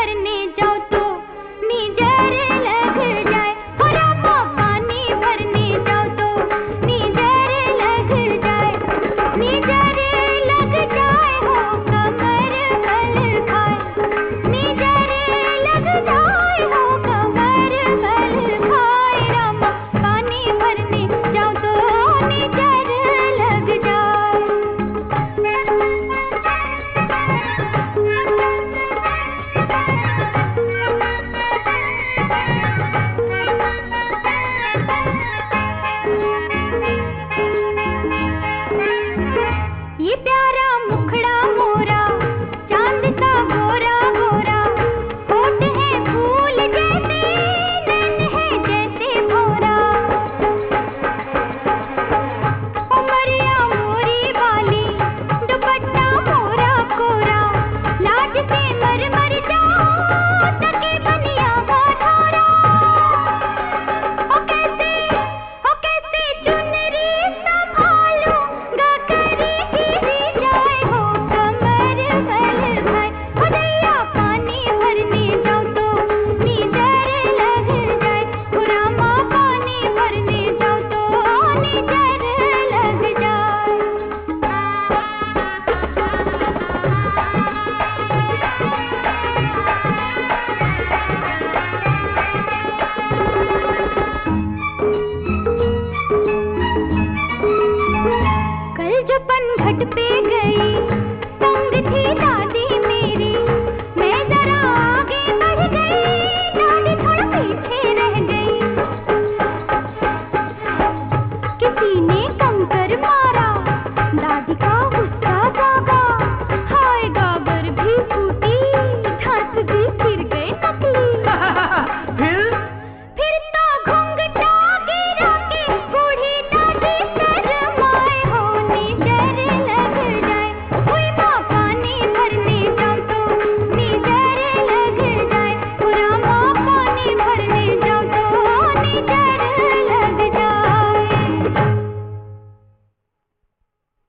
भरने जाओ तो नीजर लग जाए। हो रामा पानी भरने जाओ तो नीजर लग जाए। नीजर लग जाए हो कमर बल खाए। नीजर लग जाए हो कमर बल खाए। रामा पानी भरने जाओ तो नीजर लग जाए। ये प्यारा मुखड़ा मोरा चांद का गोरा गोरा। होठ है फूल जैसे नैन है जैसे भौरा। उमरिया मोरी वाली दुपट्टा मोरा कोरा। लाज से मर मर जाओ तके बनिया बाधारा। ओ कैसे चुनरी संभालूं गा करी गिरी जाए हो कमर बल खाए। हो दैया पानी भरने जाओ तो नीजर लग जाए। हो रामा पानी भरने जाओ तो नीजर लग जाए। कल जो पनघट पे गई संग थी दादी